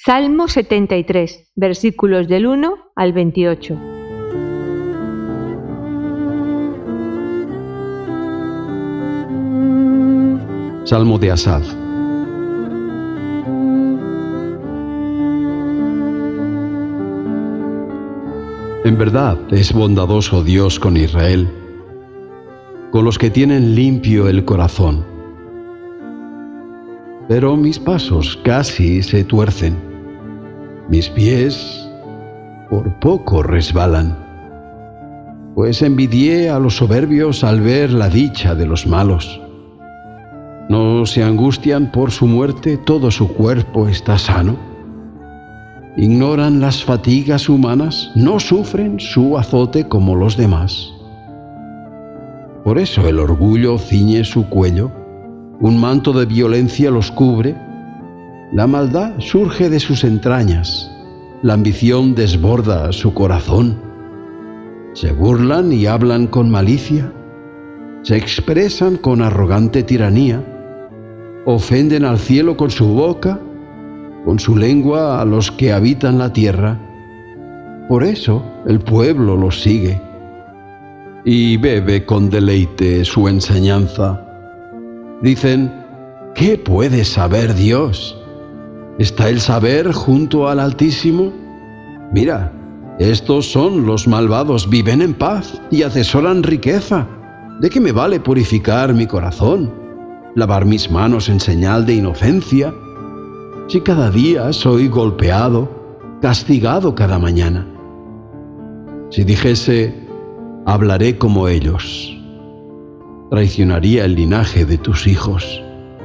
Salmo 73, versículos del 1 al 28. Salmo de Asaf. En verdad es bondadoso Dios con Israel, con los que tienen limpio el corazón. Pero mis pasos casi se tuercen, mis pies por poco resbalan, pues envidié a los soberbios al ver la dicha de los malos. ¿No se angustian por su muerte? ¿Todo su cuerpo está sano? ¿Ignoran las fatigas humanas? ¿No sufren su azote como los demás? Por eso el orgullo ciñe su cuello, un manto de violencia los cubre, la maldad surge de sus entrañas, la ambición desborda su corazón. Se burlan y hablan con malicia, se expresan con arrogante tiranía, ofenden al cielo con su boca, con su lengua a los que habitan la tierra. Por eso el pueblo los sigue y bebe con deleite su enseñanza. Dicen, ¿qué puede saber Dios? ¿Está el saber junto al Altísimo? Mira, estos son los malvados, viven en paz y atesoran riqueza. ¿De qué me vale purificar mi corazón, lavar mis manos en señal de inocencia, si cada día soy golpeado, castigado cada mañana? Si dijese, hablaré como ellos, traicionaría el linaje de tus hijos.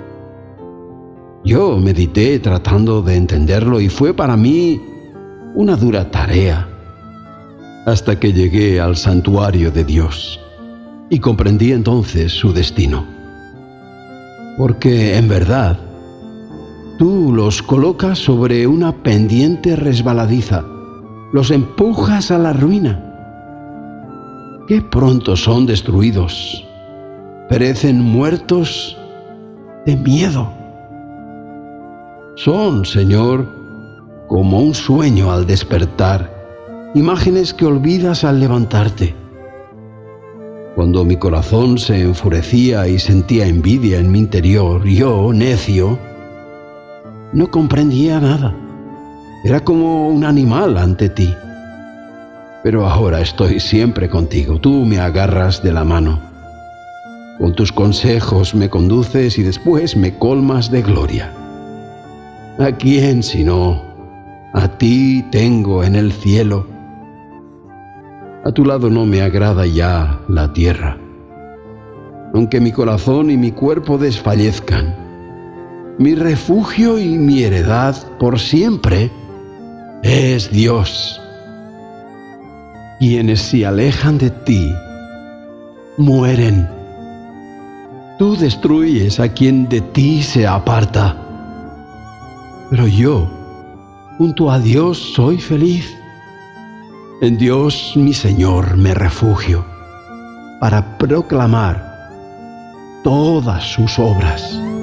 Yo medité tratando de entenderlo y fue para mí una dura tarea, hasta que llegué al santuario de Dios y comprendí entonces su destino. Porque en verdad, tú los colocas sobre una pendiente resbaladiza, los empujas a la ruina. Qué pronto son destruidos, perecen muertos de miedo. Son, Señor, como un sueño al despertar, imágenes que olvidas al levantarte. Cuando mi corazón se enfurecía y sentía envidia en mi interior, yo, necio, no comprendía nada. Era como un animal ante ti. Pero ahora estoy siempre contigo. Tú me agarras de la mano. Con tus consejos me conduces y después me colmas de gloria. ¿A quién sino a ti tengo en el cielo? A tu lado no me agrada ya la tierra. Aunque mi corazón y mi cuerpo desfallezcan, mi refugio y mi heredad por siempre es Dios. Quienes se alejan de ti mueren. Tú destruyes a quien de ti se aparta. Pero yo, junto a Dios, soy feliz. En Dios, mi Señor, me refugio para proclamar todas sus obras.